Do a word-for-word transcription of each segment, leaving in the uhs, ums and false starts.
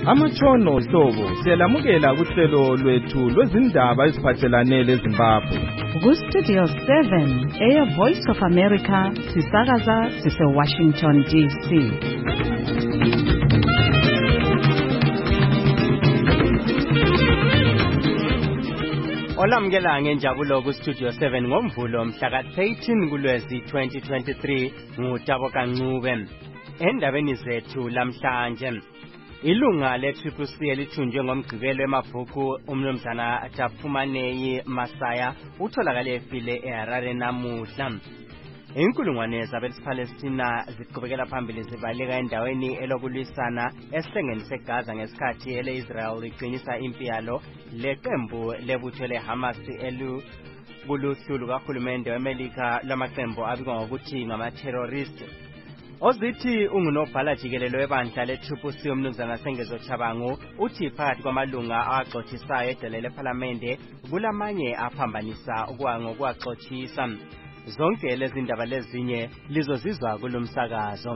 Amatshono hlobo siyalamukela kuhlelo lwethu lwezindaba eziphathelane leZimbabwe. Ku Studio seven, Air Voice of America, sisakaza sise Washington D C. Olamukela ngenjabulo ku Studio seven ngomvulo mhla ka eighteen kuLwezi twenty twenty-three ngutabo kaNcube. Endabeni zethu lamhlanje, ilunga le Triple C elithunjwe ngomgqibelo emabhuku umnumzana Tafumaneyi Masaya utholakale efile eHarare namuhla. Inkulungwane zabesipalestina ziqhubekela phambili zibaleka endaweni elokulwisana esihlengeni seGaza ngesikhathi ele-Israel liqinisa impi yalo leqembu lebutho leHamas elu kuluhlu lukahulumende weMelika lwamaqembu abikwa ngokuthi ngama-terrorist. Ozithi ungunobhala jikelelo webandla le-Triple C umnumzana Sengezo Chabangu uthi phakathi kwamalunga axotshisayo edele lephalamende kulamanye aphambanisa ukwaxotshiswa. Zonke lezi ndaba lezinye lizozizwa kulomsakazo.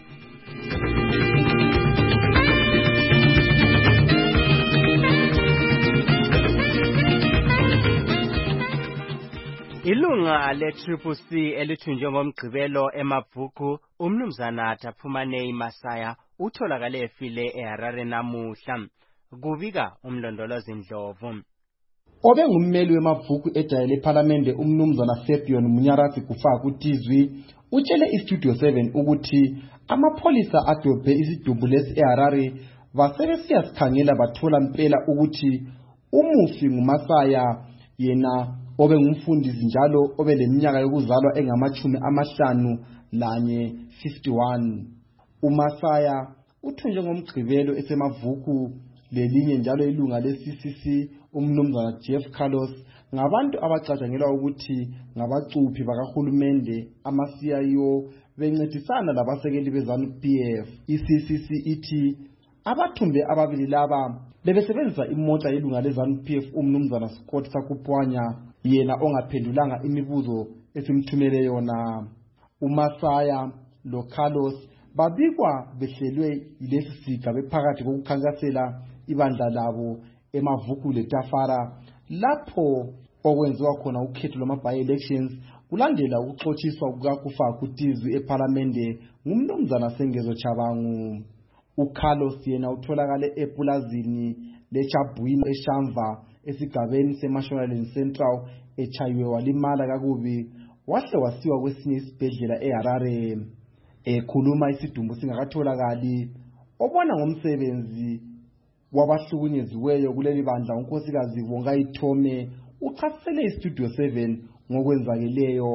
Ilunga le-Triple C elithunjwe ngomgqibelo emabhuku umnumzana Tafumaneyi Masaya utholakale efile eHarare namuhla. Kubika umlondolozi Ndlovu. Obe ngummeli wemabhuku ejayele ephalamende umnumzana Fabian Munyarasi kufa kutizwi utshele iStudio seven ukuthi amapholisa adobhe isidumbu lesi eHarare basebesiya sikhangela bathola impela ukuthi umufi nguMasaya, yena obe ngumfundisi njalo obe leminyaka yokuzalwa engamachumi amahlanu lanye fifty-one. uMasaya uthunjwe ngomgqibelo esemabhuku lelinye njalo ilunga le-C C C umnumzana Jeff Carlos ngabantu abacatshangelwa ukuthi ngabacuphi bakahulumende ama-C I O bencedisana labasekeli beZANU P F. I-C C C ithi abathumbe ababili laba bebesebenzisa imota yelunga leZANU P F umnumzana Scott Sakupwanya, yena ongaphendulanga imibuzo esimthumele yona. uMasaya lo Carlos babikwa behlelwe yilesi siga bephakathi kokukhankasela ibandla labo emavuku leTafara lapho okwenziwa khona ukhetho lwama-by-elections kulandela ukuxotshiswa kukakufa kutizwi ephalamende ngumnumzana Sengezo Chabangu. uCarlos yena utholakale epulazini leChabwini eShamva esigabeni seMashonaland Central echayiwe walimala kakubi wahle wasiwa kwesinye isibhedlela eHarare. Ekhuluma isidumbu singakatholakali, obona ngomsebenzi wabahlukunyeziweyo kuleli bandla unkosikazi Bongai Thome uchasisele iStudio seven ngokwenzakeleyo.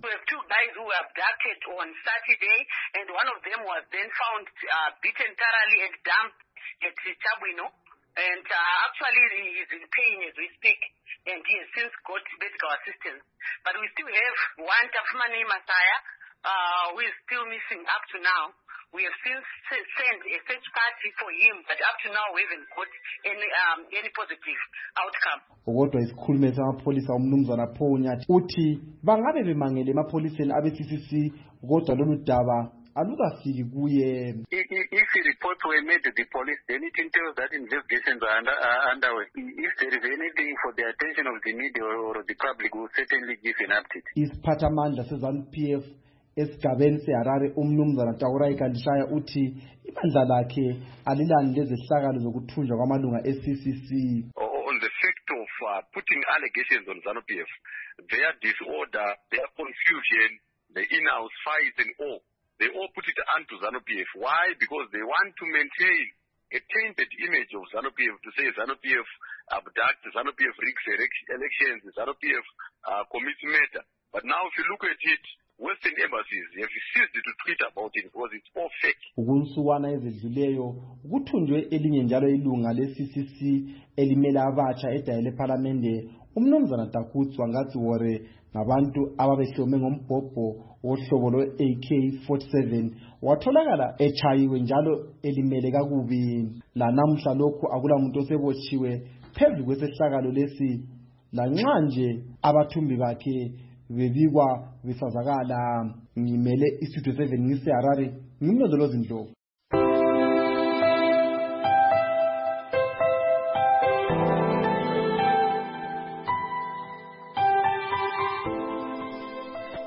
Abducted on Saturday, and one of them was then found uh, beaten thoroughly and dumped at Chabwino, and uh, actually he is in pain as we speak, and he has since got medical assistance. But we still have one Tafumaneyi Masaya uh, who is still missing up to now. We have since sent a search party for him, but up to now we haven't got any um, any positive outcome. Kodwa isikhulumeli samapholisa umnumzana Phonya uthi bangabe bemangele emapholiseni abe-C C C kodwa lolu daba alukafiki kuye. If the reports were made to the police, then it entails that investigations are under, uh, underway. If there is anything for the attention of the media or, or the public, we will certainly give an update. Isiphathamandla seZANU P F esigabeni seHarare umnumzana Taurai Kandishaya uthi ibandla lakhe alilani lezehlakalo zokuthunjwa kwamalunga e-C C C. On the fact of uh, putting allegations on ZANU P F, their disorder, their confusion, the in-house fights and all, they all put it onto ZANU P F. Why? Because they want to maintain a tainted image of ZANU P F, to say ZANU P F abduct, ZANU P F rigs elections, ZANU P F uh, commits murder. But now if you look at it, Western embassies have ceased to tweet about it because it's all fake. Ukunsuwana ezidluleyo kuthunjwe elinye njalo ilunga le-C C C elimela abatsha edayele ephalamende umnumzana Takutswa ngathi wore ngabantu ababehlome ngombhobho wohlobo lwe-A K forty-seven watholakala echayiwe njalo elimele kakubi. La namhla lokhu akula muntu osebotshiwe phezu kwesehlakalo lesi lanxa nje abathumbi bakhe bebikwa besazakala. Ngimele iStudio seven ngiseHarare, ngimlondolozi Ndlovu.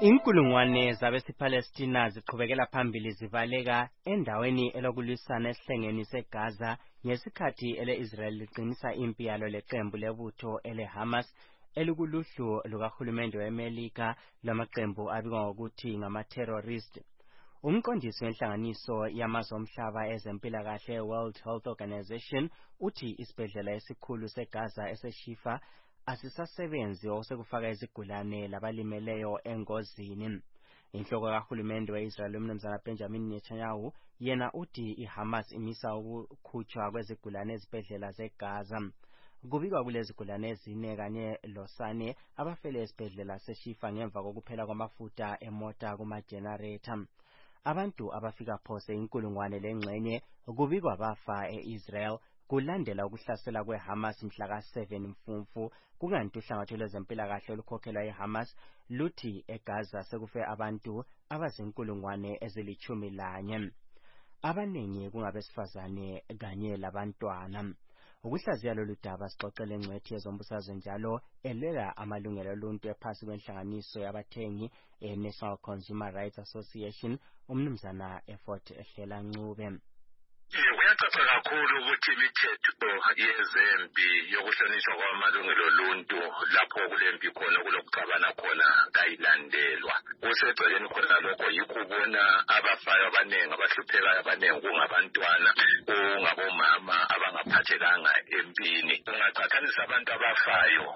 Inkulungwane zabesipalestina ziqhubekela phambili zivaleka endaweni elokulwisana esihlengeni seGaza ngesikhathi ele-Israel liqinisa impi yalo leqembu lebutho ele-Hamas elikuluhlu lukahulumende weMelika lamaqembu abikwa ngokuthi ngama-terrorist. Umqondisi wenhlanganiso yamazwe omhlaba ezempilakahle World Health Organization uthi isibhedlela esikhulu seGaza eseshifa asisasebenzi osekufaka izigulane labalimeleyo engozini. Inhloko kahulumende we-Israel umnumzana Benjamin Netanyahu yena uthi iHamas imisa ukukhutshwa kwezigulane ezibhedlela zeGaza. Kubikwa kulezigulane ezine kanye losane abafele esibhedlela seshifa ngemva kokuphela kwamafutha emota kuma-generator. Abantu abafika phose inkulungwane lengxenye kubikwa bafa e-Israel kulandela ukuhlasela kweHamas mhla ka seven Mfumfu, kukanti uhlangatho lwezempilakahle olukhokhelwa eHamas luthi eGaza sekufe abantu abazinkulungwane ezilithumi lanye. Abanengi kungabesifazane kanye labantwana. Ukuhlaziya lolu daba sixoxele ingcwethi yezombusazwe njalo elwela amalungelo oluntu ephasi kwenhlanganiso yabathengi e-National Consumer Rights Association umnumzana Effort Hlelancube. Kuyacaca kakhulu ukuthi imithetho yezempi yokuhlonishwa kwamalungelo oluntu lapho kulempi khona kulokuxabana khona kayilandelwa. Kusegcekeni khona lokho yikho ubona abafayo abanengi abahluphekayo abanengi kungabantwana kungabomama abangaphathekanga empini. Ungaqhathanisa abantu abafayo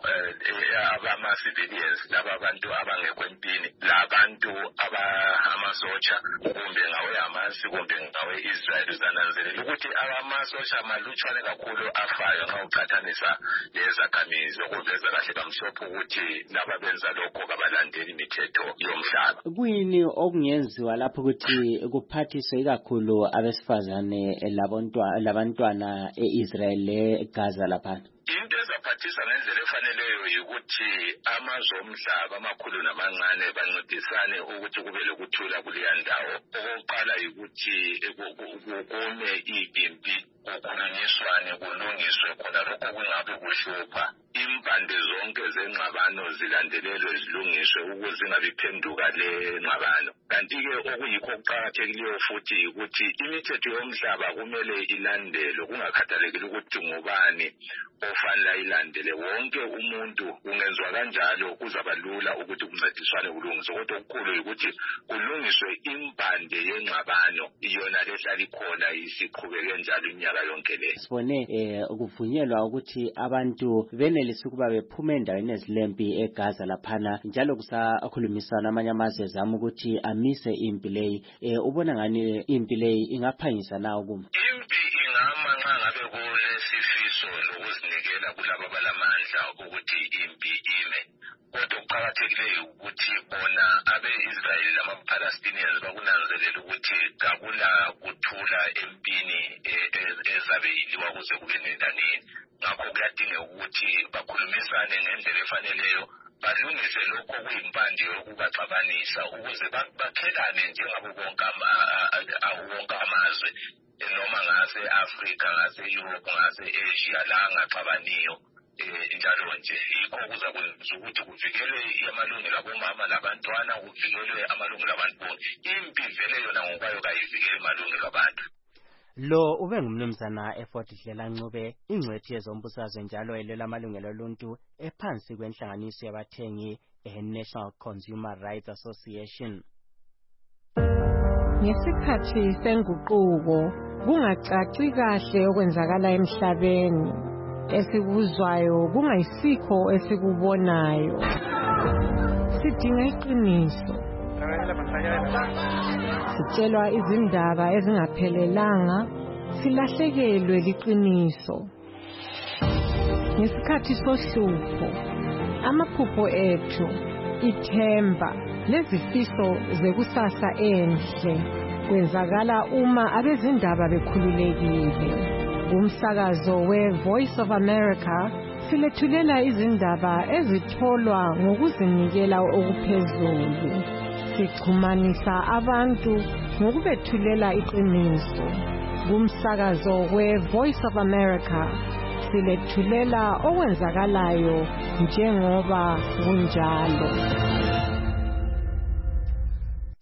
abama-civilians laba abantu abangekho empini labantu abahamasotsha kumbe ngawe-Hamas kumbe ngawe-Israel uzananzelela ukuthi abamasotsha malutshwane kakhulu afayo nxa uqhathanisa lezakhamizi okuveza kahle kamhlophe ukuthi laba benza lokho kabalandeli imithetho yomhlaba. Kuyini okungenziwa lapho ukuthi kuphathiswe ikakhulu abesifazane labantwana e-Israel leGaza lapha? Into ezaphathisa ngendlela efaneleyo yikuthi amazwe omhlaba amakhulu namancane bancedisane ukuthi kube lokuthula kuleya ndawo. Okokuqala yikuthi kume impi kukhulunyiswane kulungiswe khona lokho kungabe kuhlupha. Impande zonke zengxabano zilandelelwe zilungiswe ukuze zingabi phenduka lengxabano. Kanti-ke okuyikho okuqakathekileyo futhi yikuthi imithetho yomhlaba kumele ilandelwe kungakhathalekile ukuthi ngubani ofanele ayilandele. Wonke umuntu ungenzwa kanjalo kuzaba lula ukuthi kuncediswane kulungiswe. Kodwa okukhulu yikuthi kulungiswe impande yengxabano iyona lehlala ikhona isiqhubeke njalo iminyaka yonke le. Sibone ukuvunyelwa ukuthi abantu benelise ukuba bephume endaweni ezilempi eGaza laphana njalo kusakhulumisana amanye amazwe ezama ukuthi amise impi leyi. Ubona ngani impi leyi ingaphangisa na ukuma? Impi ingama nxa ngabe kulesifiso lokuzinikela kulabo abalamandla ukuthi impi ime. Kodwa kuqakathekileyo ukuthi bona abe-Israel lama-Palestinians bakunanzelela ukuthi kakula kuthula empini ezabe iliwa kuze kube nendanini. Ngakho kuyadingeka ukuthi bakhulumisane ngendlela efaneleyo balungise lokho kuyimpande yokubaxabanisa ukuze bakhelane njengabo bonke amazwe noma ngase-Afrika ngase-Europe ngase-Asia la angaxabaniyo njalo nje. Yikho kuza kwenza ukuthi kuvikelwe amalungelo abomama labantwana kuvikelwe amalungelo abantu bonke. Impi vele yona ngokwayo kayivikele amalungelo abantu. Lo ube ngumnumzana Effort Hlelancube ingcwethi yezombusazwe njalo elwela amalungelo oluntu ephansi kwenhlanganiso yabathengi e-National Consumer Rights Association. Ngesikhathi senguquko kungacaci kahle okwenzakala emhlabeni. Esikuzwayo kungayisikho esikubonayo. Sidinga iqiniso. Sitshelwa izindaba ezingaphelelanga, silahlekelwe liqiniso. Ngesikhathi sohlupho, amaphupho ethu, ithemba, lezifiso zekusasa enhle kwenzakala uma abezindaba bekhululekile. Umsakazo we-Voice of America silethulela izindaba ezitholwa ngokuzinikela okuphezulu. Sixhumanisa abantu ngokubethulela iqiniso. Kumsakazo we-Voice of America silethulela okwenzakalayo njengoba kunjalo.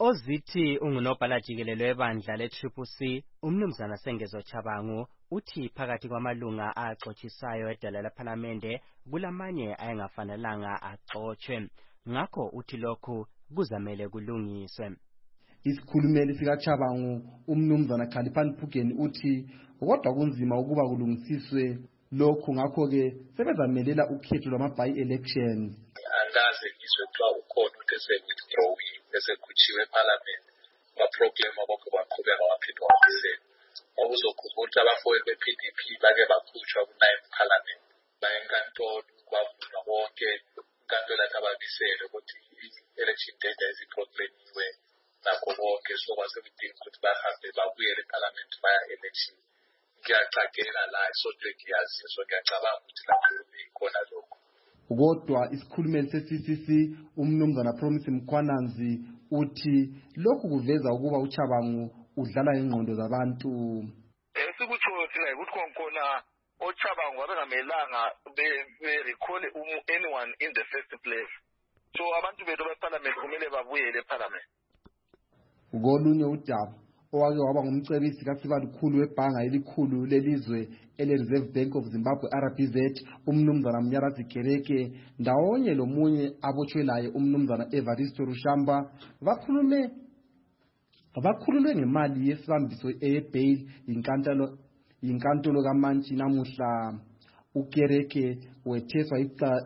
Ozithi ungunobhala jikelele webandla le-Triple C, umnumzana Sengezo Chabangu, uthi phakathi kwamalunga axotshisayo edala lephalamende kulamanye ayengafanelanga axotshwe. Ngakho uthi lokhu kuzamele kulungiswe. Isikhulumeli sikaChabangu umnumzana Khaliphan Phugeni uthi kodwa kunzima ukuba kulungisiswe lokhu, ngakho ke sebezamelela ukhetho lwama-by elections. Angaze ngizwe kuthiwa ukhona ukuthi ese-withdrawing esekhutshiwe eParliament ama-problem abokho baqhubeka waphinde wabisele. Okuzokhumbula ukuthi abafowethu be-P D P bake bakhutshwa ku-ninth Parliament baye enkantolo kwavunwa konke inkantolo yathi ababisele ukuthi i-election date eziproclamiwe nakho konke, so kwasekudinga ukuthi bahambe babuyele eParliament via election. Ngiyacakela la isonto ngiyaziyo, so ngiyacabanga ukuthi lapho ikhona lokho. Kodwa isikhulumeli se-C C C umnumzana Promise Mkhwananzi uthi lokhu kuveza ukuba uChabangu udlala ingqondo zabantu. Esikutsho thina ukuthi konkhona oChabangu abengamelanga be-recall anyone in the first place. So abantu bethu beParliament kumele babuyele eParliament. Kolunye udaba owake waba ngumcebisi kaSibalukhulu webhanga elikhulu lelizwe ele-Reserve Bank of Zimbabwe R B Z umnumzana Mnyarazi Kereke ndawonye lomunye abotshwelayo umnumzana Evaristo Rushamba bakhulume bakhululwe ngemali yesibambiso eyebail inkantolo inkantolo kaMantshi namuhla. uKereke wetheswa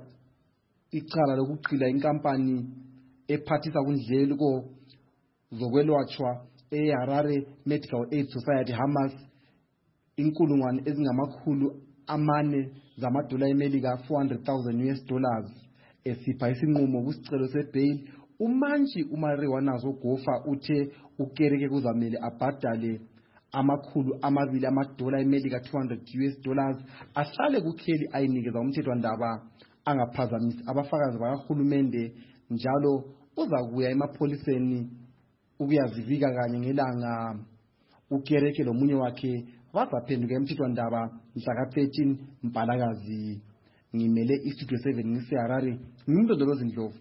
icala lokuchila inkampani ephathisa kundleko zokwelwatshwa eHarare Medical Aid Society Hamas inkulungwane ezingamakhulu amane zamadola eMelika four hundred thousand U S dollars. Esipha isinqumo kusicelo sebail uMantshi uMari wanazo gofa uthe uKereke kuzamele abhadale amakhulu amabili amadola eMelika two hundred U S dollars ahlale kukheli ayinikeza umthethwandaba angaphazamisi abafakazi bakahulumende, njalo uzakuya emapholiseni ukuyazivika kanye ngelanga. uKereke lomunye wakhe bazaphenduka emthethwandaba mhla thirteen Mpalakazi. Ngimele iStudio seven ngiseHarare, ngimndodolozi Ndlovu.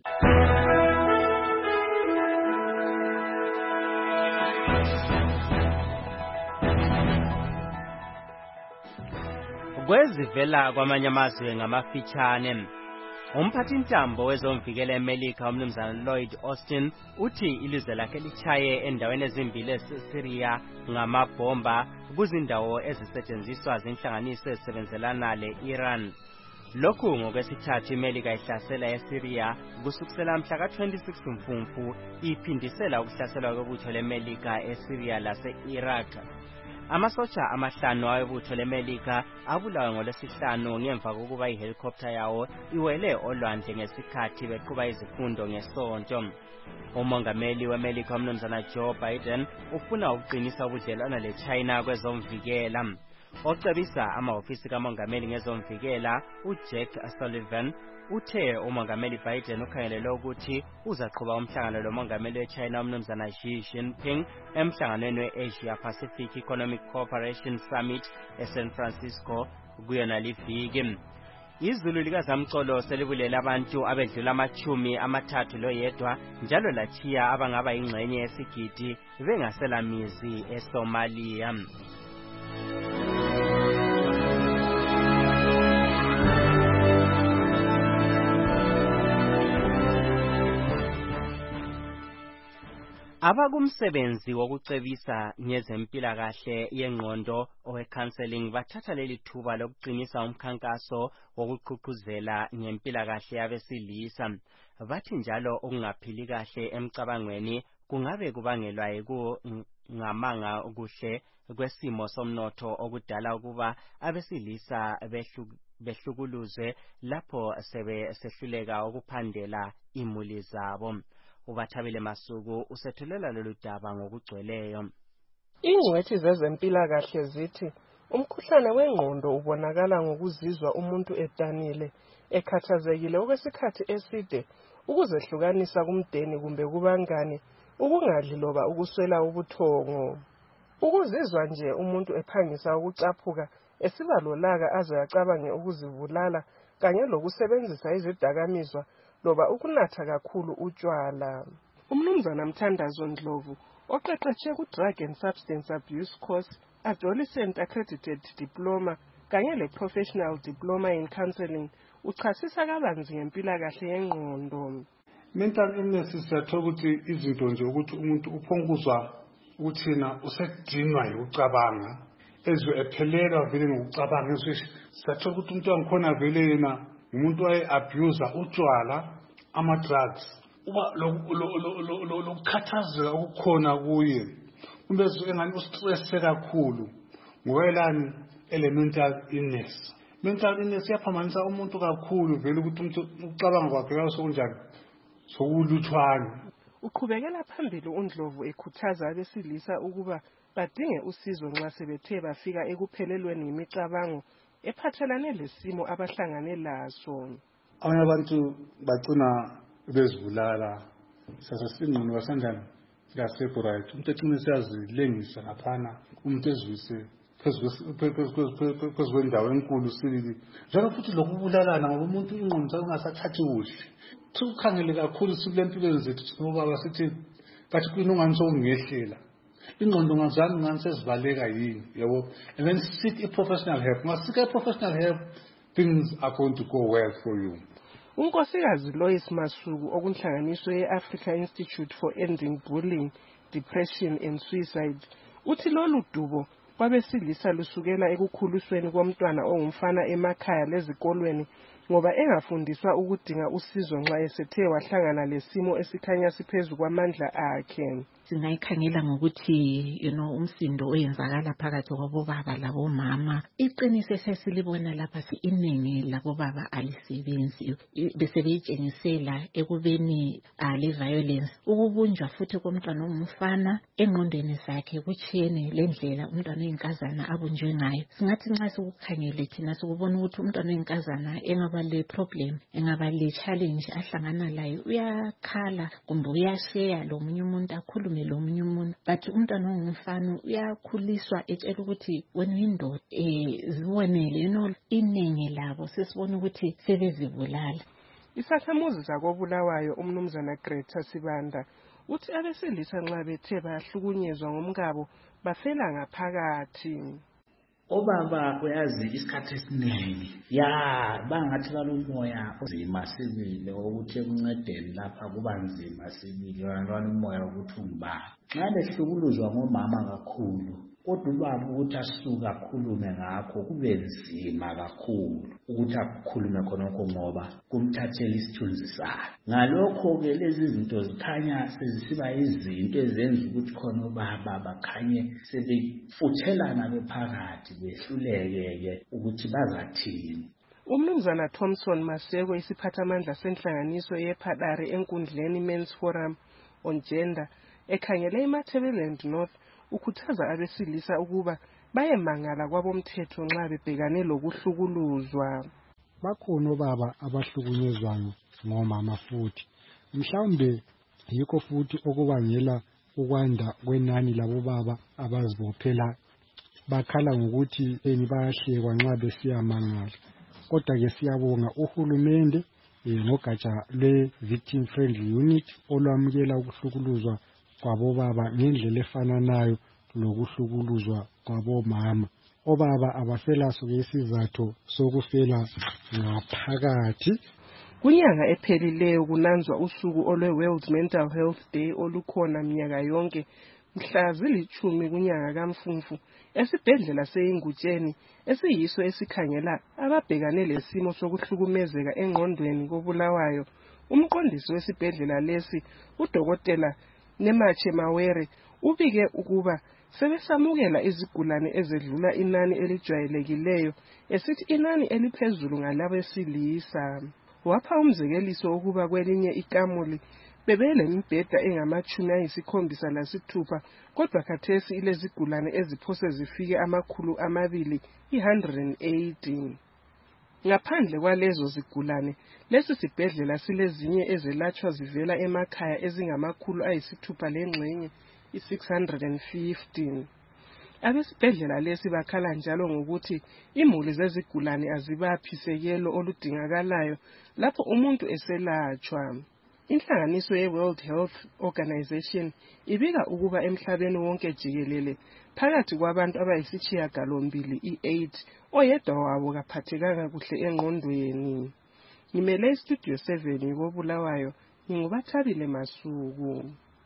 Kwezivela kwamanye amazwe ngamafitshane, umphathintambo wezomvikela eMelika umnumzana Lloyd Austin uthi ilizwe lakhe lichaye endaweni ezimbili eSyria ngamabhomba kuzindawo ezisetshenziswa zinhlanganiso ezisebenzelana le-Iran. Lokhu ngokwesithathu iMelika ihlasela eSyria kusukela mhla ka twenty-six Mfumfu, iphindisela ukuhlaselwa kwebutho leMelika eSyria lase-Iraq. Amasotsha amahlanu awebutho leMelika abulawa ngolwesihlanu ngemva kokuba ihelicopter yawo iwele olwandle ngesikhathi beqhuba izifundo ngesonto. Umongameli weMelika umnumzana Joe Biden ufuna ukuqinisa ubudlelwano leChina kwezomvikela. Ocebisa amahhovisi kamongameli ngezomvikela uJack Sullivan uthe umongameli Biden ukhangelele ukuthi uzaqhuba umhlangano lomongameli weChina umnumzana Xi Jinping emhlanganweni we-Asia Pacific Economic Cooperation Summit eSan Francisco kuyona liviki. Izulu likazamcolo selibulela abantu abedlula amachumi amathathu loyedwa njalo lachiya abangaba ingxenye yesigidi bengasela mizi eSomalia. Abakumsebenzi wokucebisa ngezempilakahle yengqondo owe-counseling bathatha leli thuba lokuqinisa umkhankaso wokuqhuqhuzela ngempilakahle yabesilisa. Bathi njalo ukungaphili kahle emcabangweni kungabe kubangelwa yikungamanga kuhle kwesimo somnotho okudala ukuba abesilisa behlukuluzwe lapho sebe sehluleka ukuphandela imuli zabo. Ubathabile Masuku usethulela lolu daba ngokugcweleyo. Ingcwethi zezempilakahle zithi umkhuhlane wengqondo ubonakala ngokuzizwa umuntu edanile, ekhathazekile okwesikhathi eside, ukuzehlukanisa kumdeni kumbe kubangane, ukungadli loba ukuswela ubuthongo. Ukuzizwa nje umuntu ephangisa ukucaphuka, esiba lolaka aze acabange ukuzibulala kanye lokusebenzisa izidakamizwa loba ukunatha kakhulu utshwala. Umnumzana Mthandazo Ndlovu oqeqeshe ku-Drug and Substance Abuse Course, Adolescent Accredited Diploma kanye le-Professional Diploma in Counseling uchasisa kabanzi ngempilakahle yengqondo. Mental illness siyathola ukuthi izinto nje ukuthi umuntu uphonguzwa ukuthi na usedinwa ukucabanga ezwe ephelelwa vele ngokucabanga ezwe siyathola ukuthi umuntu wangikhona vele yena umuntu oye-abuser utshwala ama-drugs uba lokukhathazeka okukhona kuye umbezwe engani ustresse kakhulu ngoyelani elemental illness. Mental illness iyaphambanisa umuntu kakhulu vele ukuthi umuntu ucabanga kwakhe yasokunjani sokuluthwana. Uqhubekela phambili uNdlovu ekhuthaza abesilisa ukuba badinge usizo nxa sebethe bafika ekuphelelweni yimicabango ephathelane lesimo abahlangane laso. Abanye abantu bagcina bezibulala sasesingqini wasanjani ngasekho right umuntu ecine siyazilengisa ngaphana umuntu ezwise phezu kwendawo enkulu sibili njalo futhi lokubulalana ngoba umuntu ingqondo zakhe ungasathathi kuhle ukukhangele kakhulu sibule empilweni zethu ngoba sithi bathi kunungani sokungehlela ingqondo ngazange ngani sezivaleka yini yabo and then seek a professional help. Ngasika a professional help, things are going to go well for you. Unkosikazi Lois Masuku okunhlanganiso ye-Africa Institute for Ending Bullying, Depression and Suicide uthi lolu dubo kwabesilisa lusukela ekukhulisweni komntwana ongumfana emakhaya lezikolweni ngoba engafundiswa ukudinga usizo nxa esethe wahlangana lesimo esikhanya siphezu kwamandla akhe. Singayikhangela ngokuthi you know umsindo oyenzakala phakathi kwabobaba labomama. Iqiniso esesilibona lapha si iningi labobaba alisebenzi bese beyitshengisela ekubeni ale violence ukubunjwa futhi komntwana ongumfana engqondweni zakhe kuchene lendlela umntwana oyinkazana abunjwe ngayo. Singathi nxa sikukhangele thina sikubona ukuthi umntwana oyinkazana engaba le problem engaba le challenge ahlangana layo uyakhala kumbe uyashare lo munye umuntu akhulume lo munye umuntu but umntwana ongumfana uyakhuliswa etshela ukuthi wena uyindoda eh ziwonele you know iningi labo sesibona ukuthi sebezibulala. Isakhamuzi zakobulawayo umnumzana Greta Sibanda uthi abesilisa nxa bethe bahlukunyezwa ngomkabo bafela ngaphakathi. Obaba uyazi isikhathi esiningi ya bangathi balomoya onzima sibili ukuthi ekuncedeni lapha kuba nzima sibili yona umoya ukuthi ungibani ngale hlukuluzwa ngomama kakhulu kodwa ubaba ukuthi asuka akhulume ngakho kube nzima kakhulu ukuthi akukhulume khonokho ngoba kumthathela isithunzi sakhe. Ngalokho ke lezi zinto zikhanya sezisiba izinto ezenza ukuthi khona ubaba bakhanye sebefuthelana bephakathi behluleke ukuthi bazathini. Umnumzana Thompson Maseko isiphathamandla senhlanganiso yePhadare enkundleni Men's Forum on Gender ekhangele eMatabeleland North ukhuthaza abesilisa ukuba bayemangala kwabomthetho nxa bebhekane lokuhlukuluzwa. Bakhona obaba abahlukunyezwayo ngomama futhi mhlawumbe yikho futhi okubangela ukwanda kwenani labobaba abazibophela bakhala ngokuthi eni bayahlekwa nxa besiyamangala. Kodwa ke siyabonga uhulumende ngogatsha lwe-Victim Friendly Unit olwamukela ukuhlukuluzwa kwabobaba ngendlela efananayo lokuhlukuluzwa kwabomama. Obaba abaselaso isizathu sokufela ngaphakathi. Kunyanga ephelileyo kunanzwa usuku olwe World Mental Health Day olukhona minyaka yonke mhla zilithumi kunyanga kaMfumfu esibhedlela seIngutsheni esiyiso esikhangela ababhekane lesimo sokuhlukumezeka engqondweni kobulawayo. Umqondisi wesibhedlela lesi udokotela Nemache Mawere ubike ukuba sebesamukela izigulane ezedlula inani elijwayelekileyo esithi inani eliphezulu ngalabesilisa. Wapha umzekeliso ukuba kwelinye ikamuli bebelemibheda engamachumi ayisikhombisa lasithupha kodwa khathesi ilezigulane eziphose zifike amakhulu amabili one hundred eighty. Ngaphandle kwalezo zigulane lesi sibhedlela silezinye ezelatshwa zivela emakhaya ezingamakhulu ayisithupha lengxenye i-six hundred fifty. Abesibhedlela lesi bakhala njalo ngokuthi imuli zezigulane azibaphisekelo oludingakalayo lapho umuntu eselatshwa. Inhlanganiso ye-World Health Organization ibika ukuba emhlabeni wonke jikelele phakathi kwabantu abayisishiyagalombili i-AIDS oyedwa wabo kaphathekanga kuhle engqondweni. Ngimele iStudio seven koBulawayo, ngingubathabile Masuku.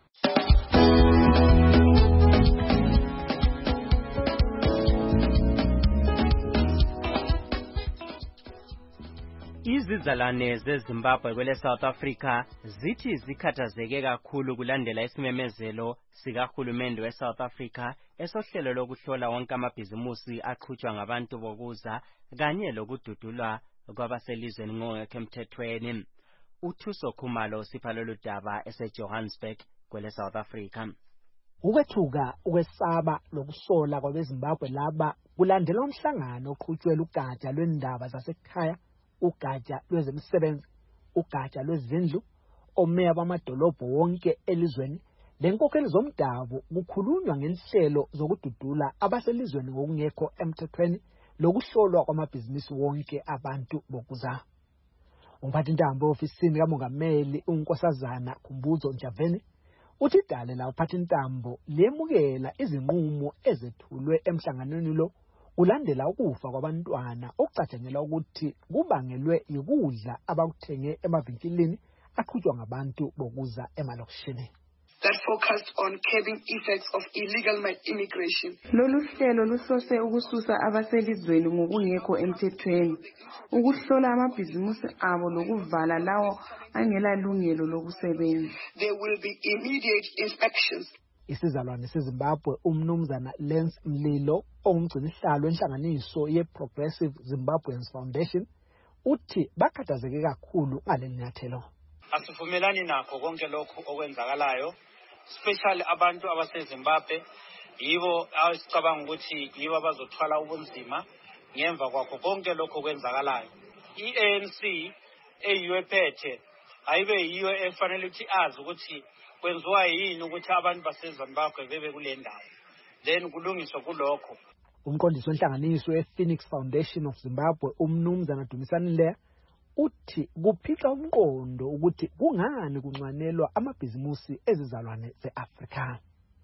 Izizalwane zeZimbabwe kwele South Africa zithi zikhathazeke kakhulu kulandela isimemezelo sikahulumende weSouth Africa esohlelo lokuhlola wonke amabhizimusi aqhutshwa ngabantu bokuza kanye lokududulwa kwabaselizweni ngokungekho emthethweni. uThuso Khumalo sipha lolu daba eseJohannesburg kwele South Africa. Ukwethuka ukwesaba lokusola kwabeZimbabwe laba kulandela umhlangano oqhutshwele ugatsha lwendaba zasekhaya, ugatsha lwezemisebenzi, ugatsha lwezindlu, omeya bamadolobho wonke elizweni. Lenkokheli zomdabu kukhulunywa ngenhlelo zokududula abaselizweni ngokungekho emthethweni lokuhlolwa kwamabhizinisi wonke abantu bokuza. Umphathintambo ofisini kamongameli uNkosazana Khumbudzo Ntshavheni uthi idale la uphathintambo lemukela izinqumo ezethulwe emhlanganweni lo ulandela ukufa kwabantwana okucatshangelwa ukuthi kubangelwe yikudla abakuthenge emavinkilini aqhutshwa ngabantu bokuza emalokishini. That focused on curbing effects of illegal immigration. Lolu hlelo luhlose ukususa abaselizweni ngokungekho emthethweni, ukuhlola amabhizimusi abo lokuvala lawo angela lungelo lokusebenza. There will be immediate inspections. Isizalwane seZimbabwe umnumzana Lance Mlilo ongumgcinisihlalo wenhlanganiso ye-Progressive Zimbabweans Foundation uthi bakhathazeke kakhulu ngaleli nyathelo. Asivumelani nakho konke lokho okwenzakalayo, especially abantu abaseZimbabwe yibo asicabanga ukuthi yibo abazothwala ubunzima ngemva kwakho konke lokho okwenzakalayo. I-A N C eyiphethe ayibe yiyo efanele ukuthi azi ukuthi kwenziwa yini ukuthi abantu baseZimbabwe bebe kule ndawo, then kulungiswa kulokho. Umqondisi wenhlanganiso ye-Phoenix Foundation of Zimbabwe umnumzana Dumisani Leya uthi kuphica umqondo ukuthi kungani kunxanelwa amabhizimusi ezizalwane ze-Afrika.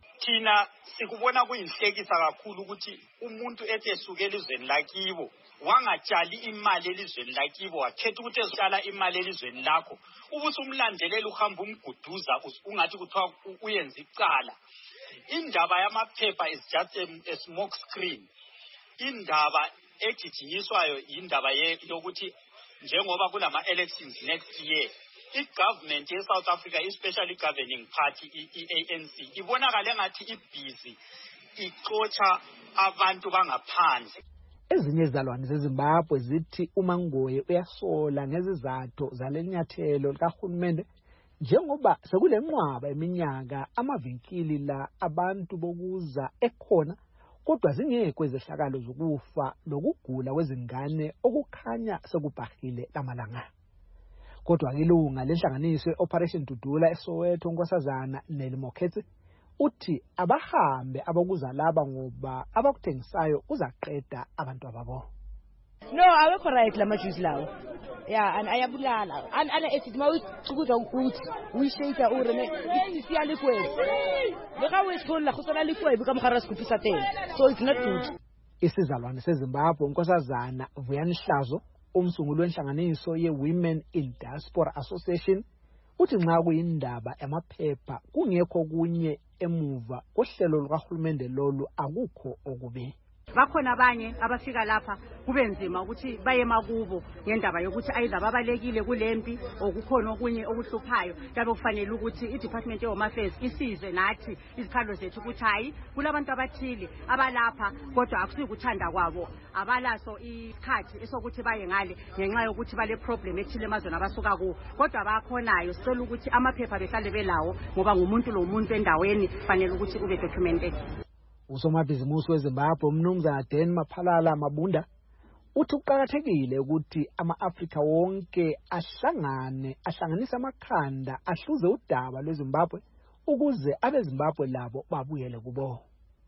Thina sikubona kuyinhlekisa kakhulu ukuthi umuntu ethi esuke elizweni lakibo wangatshali imali elizweni lakibo wakhetha ukuthi ezotshala imali elizweni lakho ubuthi umlandelela uhamba umguduza ungathi kuthiwa uyenza icala. Indaba yamaphepha is just a, a smoke screen. Indaba ejijinyiswayo indaba yokuthi njengoba kulama elections next year i-government ye-South Africa, especially governing party i-A N C, ibonakale ngathi ibhizi ixotsha abantu bangaphandle. Ezinye izizalwane zeZimbabwe zithi uMangoye uyasola ngezizathu zalenyathelo likahulumende njengoba sekulenqwaba eminyaka amavinkili la abantu bokuza ekhona kodwa zingekho izehlakalo zokufa lokugula kwezingane okukhanya sekubhahile lamalanga. Kodwa ilunga lenhlanganiso Operation Dudula eSoweto uNkosazana Nelimokhethi uthi abahambe abakuza laba ngoba abakuthengisayo uzaqeda abantu ababo. No, awekho right lama juice lawo. Yeah, and ayabulala. Ana ana ethi mawucukuza ukuthi uyishayita urene isisiya likwethu. Beka wesithola khosana likwethu kamkhara sikupisa tena. So it's not good. Isizalwane seZimbabwe uNkosazana Vuyani Hlazo umsunguli wenhlanganiso ye-Women in Diaspora Association uthi nxa kuyindaba yamaphepha kungekho kunye emuva kohlelo lukahulumende lolu akukho okubi. Bakhona abanye abafika lapha kubenzima ukuthi baye makubo ngendaba yokuthi ayiza babalekile kulempi okukhona okunye okuhluphayo kabe kufanele ukuthi iDepartment of Home Affairs isize nathi izikhalo zethu ukuthi hayi kulabantu abathile abalapha kodwa akusikuthanda kwabo abalaso isikhathi esokuthi baye ngale ngenxa yokuthi bale problem ethile emazweni abasuka kuwo kodwa bakhonayo sicela ukuthi amaphepha behlale belawo ngoba ngumuntu lo muntu endaweni fanele ukuthi ube documented. Usomabhizimusi weZimbabwe umnumzana Dan Maphalala Mabunda uthi kuqakathekile ukuthi ama-Afrika wonke ahlangane ahlanganise amakhanda ahluze udaba lweZimbabwe ukuze abeZimbabwe labo babuyele kubo.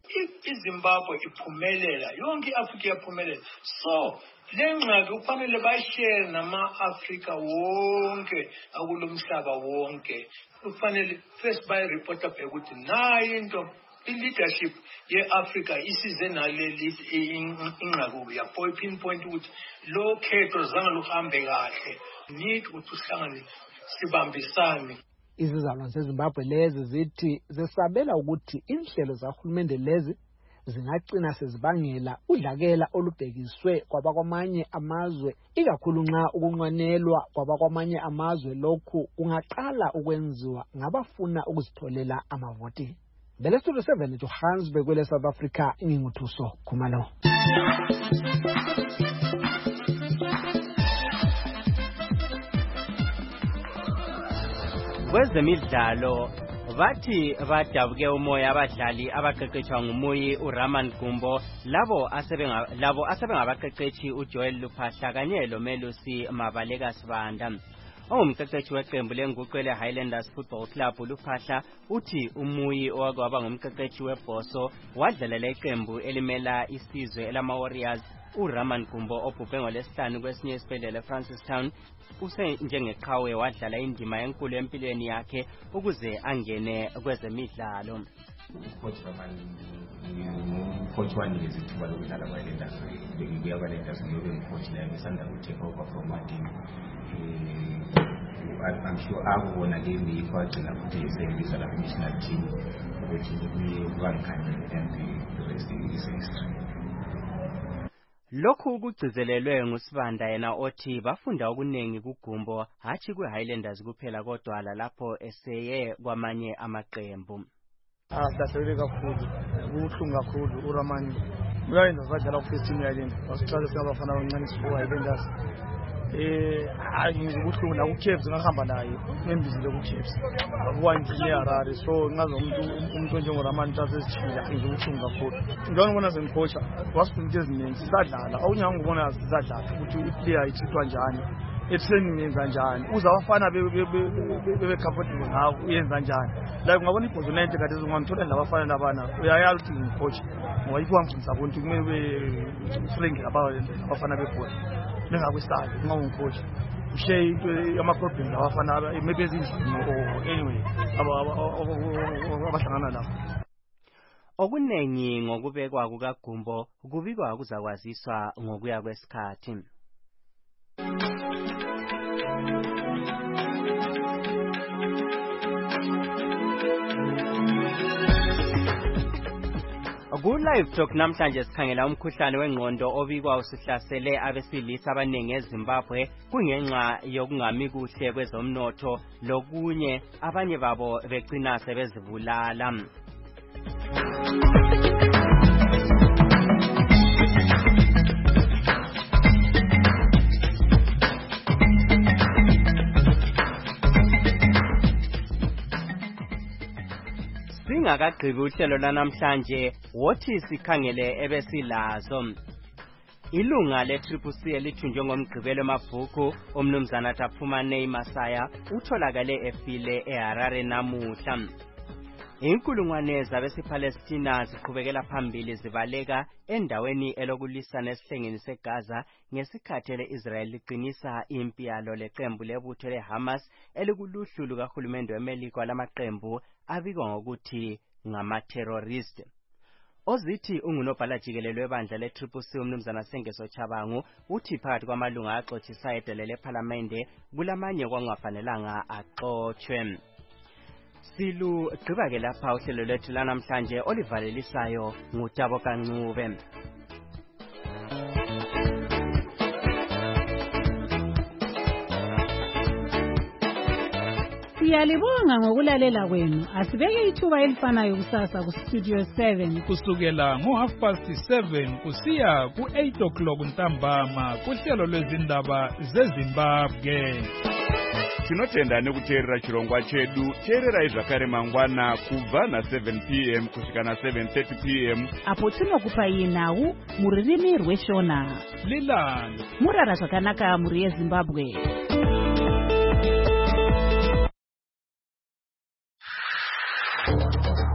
iZimbabwe iphumelela yonke iAfrika iyaphumelela. So lengxaki kufanele bayishare nama-Afrika wonke akulomhlaba wonke. Kufanele first bayireport back ukuthi nayi into i-leadership ye-Afrika isize naleli inqaku yapho pinpoint ukuthi lo khetho zange luhambe kahle. Need ukuthi uhlangane sibambisane. Izizalwane zeZimbabwe lezi zithi zesabela ukuthi inhlelo zahulumende lezi zingagcina sezibangela udlakela olubhekiswe kwabakwamanye amazwe, ikakhulu nxa ukunqanelwa kwabakwamanye amazwe lokhu kungaqala ukwenziwa ngabafuna ukuzitholela amavoti. Bele Studio seven Johannesburg kwele South Africa, nginguthuso Khumalo. Kwezemidlalo bathi badabuke umoya abadlali abaqeqetshwa ngumuyi uRaman Gumbo labo asebenga labo asebengabaqeqetshi uJoel Luphahla kanye loMelusi Mabaleka Sibanda. Ongumqeqetshi weqembu lenguqele Highlanders Football Club Luphahla uthi umuyi owakwaba ngumqeqetshi weBhoso wadlalela iqembu elimela isizwe elama Warriors uRaman Gumbo obhubhe ngolesihlanu kwesinye isibhedlela eFrancistown use njengeqhawe wadlala indima enkulu empilweni yakhe ukuze angene kwezemidlalo. Coach Raman coach wanikeza ithuba lokudlala kwaLenders bekuya kwaLenders ngobe coach la ngisanda ku-take over from Martin. I'm sure akubona ke ngiyifagcina futhi yesevisa la national team ukuthi kuye kubangikhanye and the rest is history. Lokhu kugcizelelwe nguSibanda yena othi bafunda okuningi kuGumbo hathi kweHighlanders kuphela kodwa lapho eseye kwamanye amaqembu. Ah, sidahlele kakhulu. Kubuhlungu kakhulu uRaman. Uyayenza badlala ku first team yaLendi. Wasiqala singabafana abancane sibo Highlanders. Eh, hayi ngizobuhlungu la kuCaves ngahamba naye. Ngembizile kuCaves. Abuwangile eHarare. So ngaze umuntu umuntu njengoRaman tasesichila ngizobuhlungu kakhulu. Ngibona bona sengicoacha. Wasifunde eziningi sisadlala. Awunyangibona sisadlala ukuthi iplayer ithithwa njani. Etraining yenza njani. Uza abafana bebe bebe comfortable ngawo uyenza njani. La ungabona ibhozo nento kade ungangithola labafana labana. Uyayazi ukuthi ngicoach. Ngoba ikwangifundisa ukuthi kumele uhlenge abafana bebhozo. Nengakwisali ngawuncoach. Ushare into ama problems abafana maybe ezinzima anyway abahlangana lapho. Okunengi ngokubekwa kukaGumbo kubikwa kuzakwaziswa ngokuya kwesikhathi. Ku live talk namhlanje sikhangela umkhuhlane wengqondo obikwa usihlasele abesilisa abaningi eZimbabwe kungenxa yokungami kuhle kwezomnotho lokunye abanye babo begcina sebezibulala. Singakagqibi uhlelo lanamhlanje wothi sikhangele ebesilazo. Ilunga le-Triple C elithunjwe ngomgqibelo emabhuku omnumzana Taphumane Masaya utholakale efile eHarare namuhla. Inkulungwane zabesipalestina ziqhubekela phambili zibaleka endaweni elokulisana esihlengeni seGaza ngesikhathi le-Israel liqinisa impi yalo leqembu lebutho leHamas elikuluhlu lukahulumende weMelika lamaqembu abikwa ngokuthi ngama-terrorist. Ozithi ungunobhala jikelele webandla le-Triple C umnumzana Sengeso Chabangu uthi phakathi kwamalunga axotshisayo edelele ePhalamende kulamanye kwangafanelanga axotshwe. Silu gqiba ke lapha uhlelo lwethu lanamhlanje olivalelisayo ngutabo kancube. Siyalibonga ngokulalela kwenu. Asibeke ithuba elifanayo kusasa ku Studio seven kusukela ngo half past seven kusiya ku eight o'clock ntambama kuhlelo lwezindaba zeZimbabwe. Tinotenda nekuteerera chirongwa chedu. Teererai zvakare mangwana kubva na seven p m kusvika na seven thirty p m apo tinokupa nhau mururimi rweshona. Lilani murara zvakanaka muri yeZimbabwe.